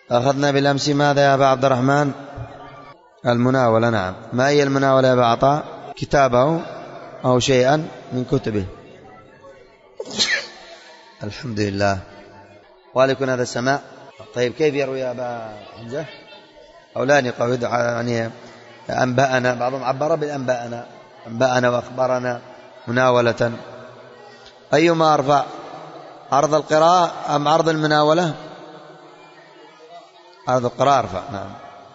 أخذنا بالأمس ماذا يا أبا عبد الرحمن؟ المناولة. نعم. ما هي المناولة يا أبا عطاء؟ كتابه أو شيئا من كتبه. الحمد لله. ولكن هذا السماع. طيب كيف يروي يا أبا حمزة؟ أولاني قوي يعني أنبأنا، بعضهم عبر بالأنبأنا، أنبأنا وأخبرنا مناولة. أيما أرفع، عرض القراءة أم عرض المناولة؟ عرض القراءة أرفع. نعم.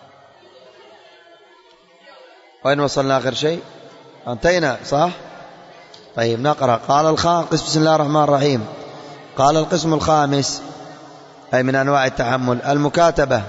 وين وصلنا آخر شيء؟ انتهينا صح؟ طيب نقرأ. قال بسم الله الرحمن الرحيم. قال القسم الخامس أي من أنواع التحمل المكاتبة.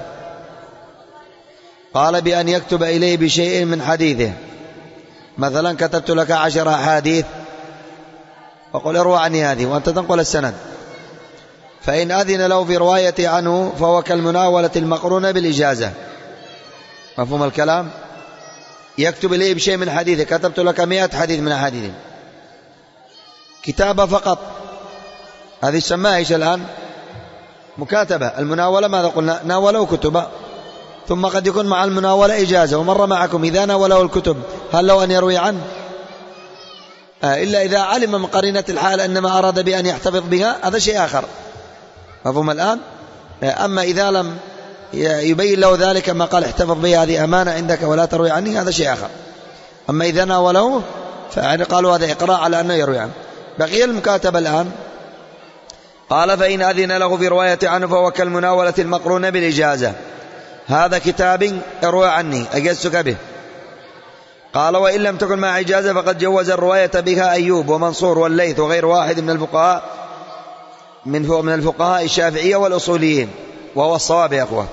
قال بأن يكتب إليه بشيء من حديثه، مثلا كتبت لك 10 أحاديث وقل اروى عني هذه، وأنت تنقل السند، فإن أذن له في رواية عنه فهو كالمناولة المقرونة بالإجازة. مفهوم الكلام؟ يكتب إليه بشيء من حديثه، كتبت لك 100 حديث من أحاديث، كتابة فقط، هذه سماها إيش الآن؟ مكاتبة. المناولة ماذا قلنا؟ ناولوا كتبه، ثم قد يكون مع المناولة إجازة. ومر معكم إذا ناولوا الكتب هل له أن يروي عنه؟ إلا إذا علم من قرينة الحال أنما أراد بأن يحتفظ بها، هذا شيء آخر. مفهوم الآن؟ أما إذا لم يبين له ذلك ما قال احتفظ بها هذه أمانة عندك ولا تروي عني، هذا شيء آخر. أما إذا ناوله فيعني قالوا هذا إقراء على أنه يروي عنه. بقي المكاتبة الآن. قال فإن أذن له في رواية عنه فهو كالمناولة المقرونة بالإجازة. هذا كتاب اروى عني أجزتك به. قال وإن لم تكن مع إجازة فقد جوز الرواية بها أيوب ومنصور والليث وغير واحد من الفقهاء من الفقهاء الشافعية والأصوليين، وهو الصواب يا أخوة،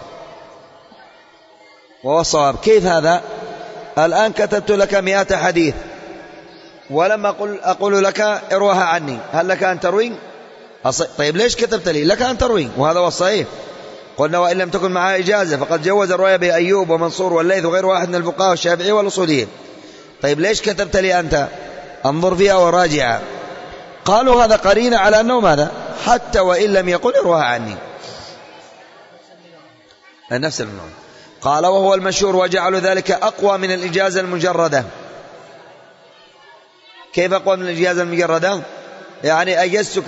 وهو الصواب. كيف هذا؟ الآن كتبت لك 100 حديث ولم أقول لك اروها عني، هل لك أن تروي؟ طيب ليش كتبت لي؟ لك أن تروي، وهذا هو الصحيح. قلنا وإن لم تكن معها إجازة فقد جوز الرواية بأيوب ومنصور والليث وغير واحد من الفقهاء الشافعي والأصوليين. طيب ليش كتبت لي أنت؟ انظر فيها وراجعها. قالوا هذا قرينة على أنه ماذا؟ حتى وإن لم يقل اروها عني، نفس المعنى. قال وهو المشهور وجعل ذلك أقوى من الإجازة المجردة. كيف أقوى من الإجازة المجردة؟ يعني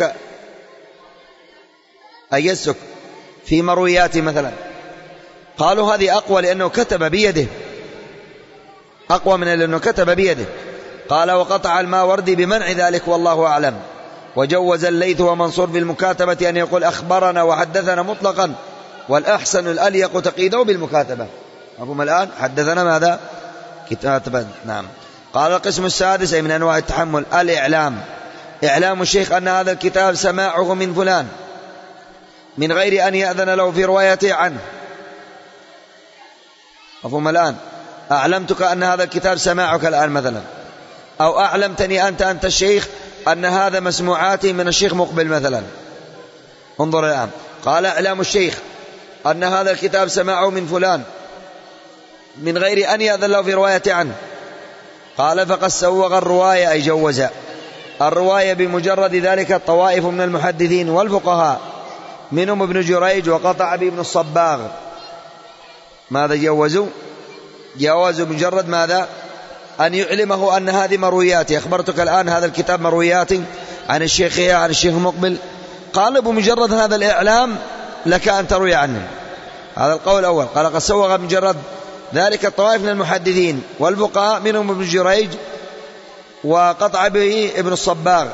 أجزتك في مروياتي مثلا. قالوا هذه أقوى لأنه كتب بيده، أقوى من لأنه كتب بيده. قال وقطع الماوردي بمنع ذلك والله أعلم. وجوز الليث ومنصور بالمكاتبة أن يقول أخبرنا وحدثنا مطلقا، والأحسن الأليق تقييده بالمكاتبة. أفهم الآن؟ حدثنا ماذا؟ كتابة. نعم. قال القسم السادس أي من أنواع التحمل الإعلام. إعلام الشيخ أن هذا الكتاب سماعه من فلان من غير أن يأذن له في روايته عنه. أفهم الآن؟ أعلمتك أن هذا الكتاب سماعك الآن مثلا، أو أعلمتني أنت الشيخ أن هذا مسموعاتي من الشيخ مقبل مثلا. انظر الآن. قال إعلام الشيخ أن هذا الكتاب سماعه من فلان من غير أن يأذن له في روايته عنه. قال فقد سوغ الرواية أي جوز الرواية بمجرد ذلك الطوائف من المحدثين والفقهاء، منهم ابن جريج وقطع بابن الصباغ. ماذا جوزوا؟ جوازوا مجرد ماذا؟ أن يعلمه أن هذه مروياتي، أخبرتك الآن هذا الكتاب مروياتي عن الشيخ عن الشيخ مقبل. قال بمجرد هذا الإعلام لك أن تروي عنه. هذا القول الأول. قال قد سوغ بمجرد ذلك الطوائف من المحدثين والفقهاء، منهم ابن جريج وقطع به ابن الصباغ،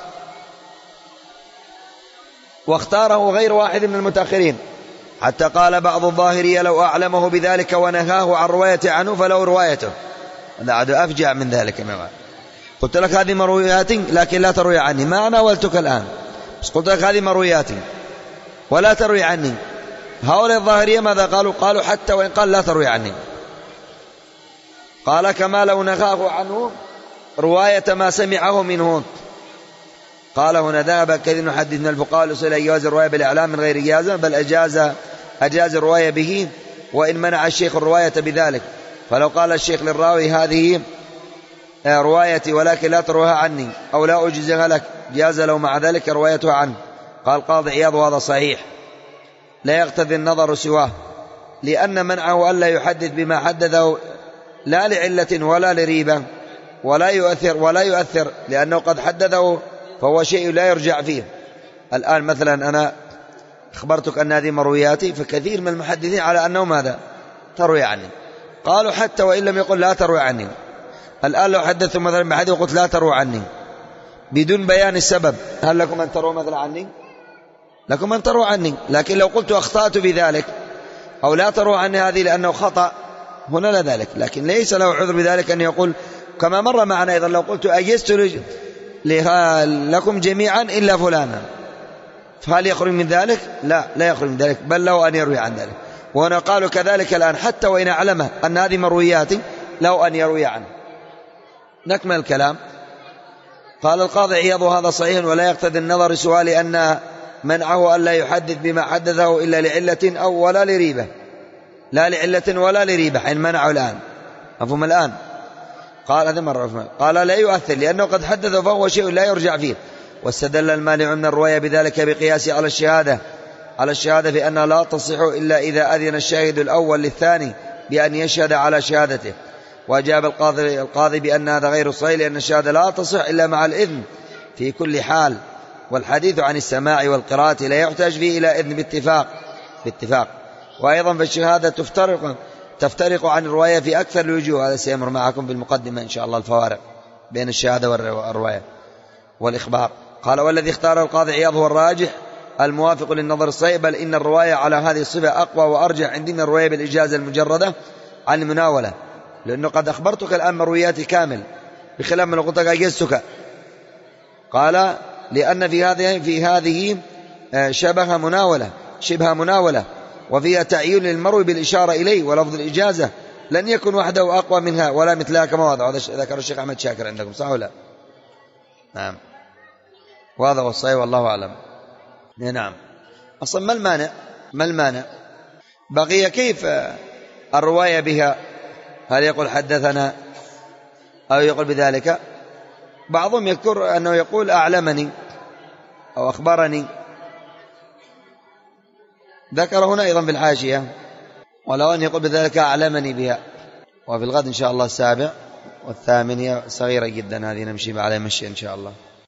واختاره غير واحد من المتأخرين، حتى قال بعض الظاهرية لو أعلمه بذلك ونهاه عن رواية عنه فلو روايته. هذا عاد أفجع من ذلك. قلت لك هذه مروياتي لكن لا تروي عني، ما ناولتك الآن بس قلت لك هذه مروياتي ولا تروي عني. هؤلاء الظاهرية ماذا قالوا؟ قالوا حتى وإن قال لا تروي عني. قال كما لو نهاه عنه رواية ما سمعه منه. قال هنا ذهب كثير من حديث من الفقهاء الأصول أن يجوز الرواية بالإعلام من غير إجازة، بل أجاز الرواية به وإن منع الشيخ الرواية بذلك. فلو قال الشيخ للراوي هذه روايتي ولكن لا تروها عني أو لا أجزها لك، جاز له مع ذلك روايتها عنه. قال قاضي عياض وهذا صحيح. لا يقتضي النظر سواه، لأن منعه ألا يحدث بما حدثه لا لعلة ولا لريبة ولا يؤثر لأنه قد حدثه، فهو شيء لا يرجع فيه. الآن مثلا أنا أخبرتك أن هذه مروياتي، فكثير من المحدثين على أنه ماذا؟ تروي عني. قالوا حتى وإن لم يقل لا تروي عني. الآن لو حدثت مثلا بحديث وقلت لا تروي عني بدون بيان السبب، هل لكم أن تروي مثلا عني؟ لكم أن تروي عني. لكن لو قلت أخطأت بذلك أو لا تروي عني هذه لأنه خطأ، هنا لا ذلك، لكن ليس له عذر بذلك أن يقول كما مر معنا أيضا لو قلت أجزت لكم جميعا إلا فلانا، فهل يخرج من ذلك؟ لا يخرج من ذلك، بل له أن يروي عن ذلك. وهنا قالوا كذلك الآن حتى وإن أعلمه أن هذه مروياتي له أن يروي عنه. نكمل الكلام. قال القاضي عياض هذا صحيح ولا يقتضي النظر سؤال أن منعه ألا يحدث بما حدثه إلا لعلة أو ولا لريبة، لا لعلة ولا لريبة حين منعه الآن. مفهوم الآن؟ قال هذا مرة. قال لا يؤثر لأنه قد حدثه فهو شيء لا يرجع فيه. واستدل المانع من الرواية بذلك بقياس على الشهادة في أنها لا تصح إلا إذا أذن الشاهد الأول للثاني بأن يشهد على شهادته. وأجاب القاضي بأن هذا غير صحيح لأن الشهادة لا تصح إلا مع الإذن في كل حال، والحديث عن السماع والقراءة لا يحتاج فيه إلى إذن باتفاق. وأيضا فالشهادة تفترق عن الرواية في أكثر الوجوه. هذا سيمر معكم بالمقدمة إن شاء الله الفوارق بين الشهادة والرواية والإخبار. قال والذي اختار القاضي عياض هو الراجح الموافق للنظر الصحيح، بل إن الرواية على هذه الصفة أقوى وأرجح عندنا الرواية بالإجازة المجردة عن المناولة، لأنه قد أخبرتك الآن مروياتي كامل بخلاف من قلت أجزتك. قال لأن في هذه شبه مناولة وفيها تعيين للمروي بالإشارة إليه، ولفظ الإجازة لن يكن وحده أقوى منها ولا مثلها كما وضع. هذا ذكر الشيخ أحمد شاكر عندكم صح ولا؟ نعم، وهذا هو الصحيح والله أعلم. نعم. أصلا ما المانع بقي كيف الرواية بها؟ هل يقول حدثنا أو يقول بذلك؟ بعضهم يذكر أنه يقول أعلمني أو أخبرني، ذكر هنا أيضا في الحاشية، ولو أن يقول بذلك أعلمني بها. وفي الغد إن شاء الله 7 و8 صغيرة جدا، هذه نمشي عليها مشي إن شاء الله.